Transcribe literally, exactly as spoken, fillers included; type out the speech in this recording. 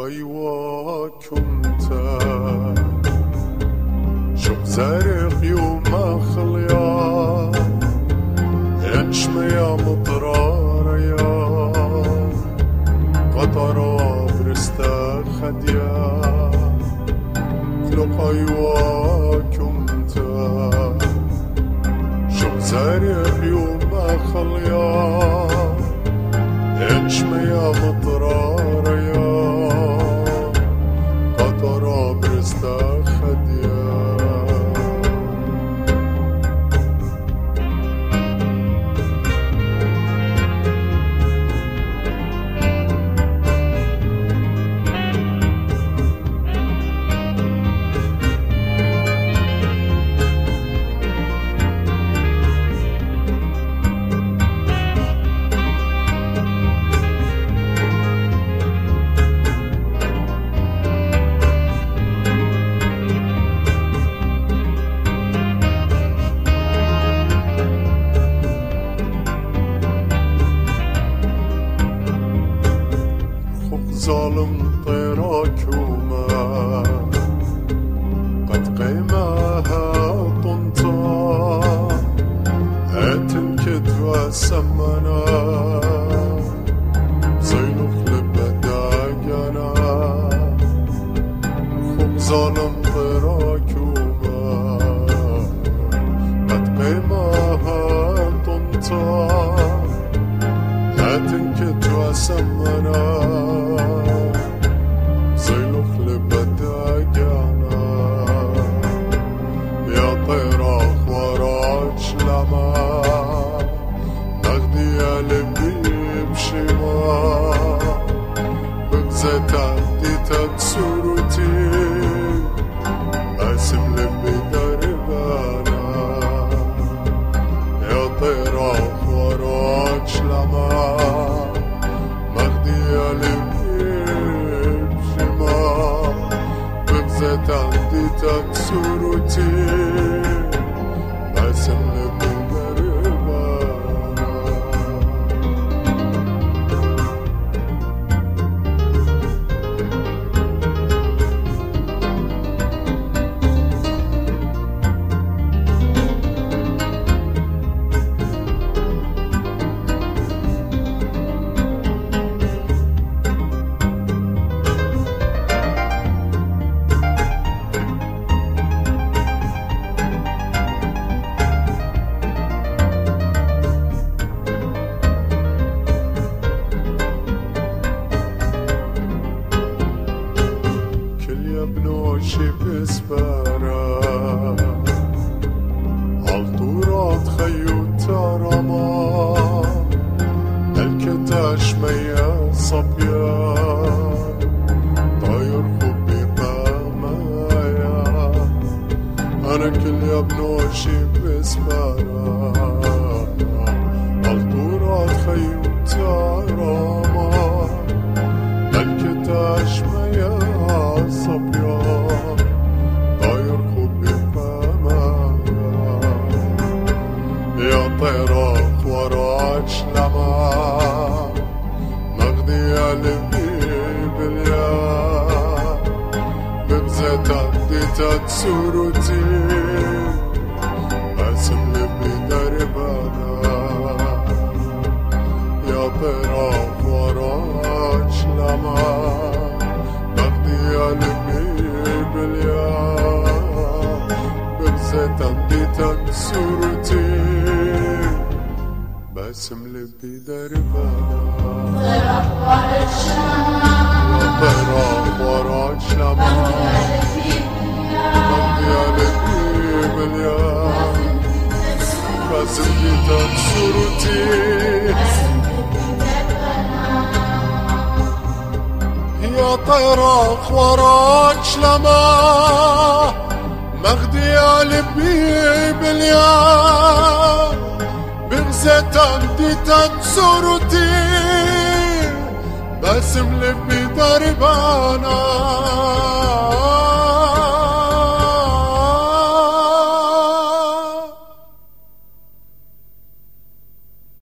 أيواكم شوف زارق يوم خليا ينشم يا مطرار يا قطرة برستا خديا خلق أيواكم شوف زارق يوم خليا ينشم يا مطرار يا قطرة برستا خديا ظالم طيراكما قد قيمها طنطا هات الكد وسمنا زينو خلب داقنا خب ظالم طيراكما قد قيمها طنطا هات الكد وسمنا تعديت صورتي قاسم لبي دربانا يا طيرة وراك لما مغدية لبي بشما بغزة تعديت صورتي قاسم لبي بنوشي بسبارة عالطورات خيوط ترما الكتاش ميا صبيا طاير خبي قمايا أنا كل يا بنوشي بسبارة عالطورات خيوط ترما الكتاش ميا صبيا طاير خبي بمايا يا طيرك وراك لما مغدية لبي باليا بغزة عديت صورتي قاسم لبي دربانا يا طيرك وراك لما تعديت صورتي باسم لبي دربانا طيرك وراك لما مغدية لبي باليا باسم تعديت صورتي يا طيرك وراك لما مغدية لبي باليا بغزة تعديت صورتي باسم لبي دربانا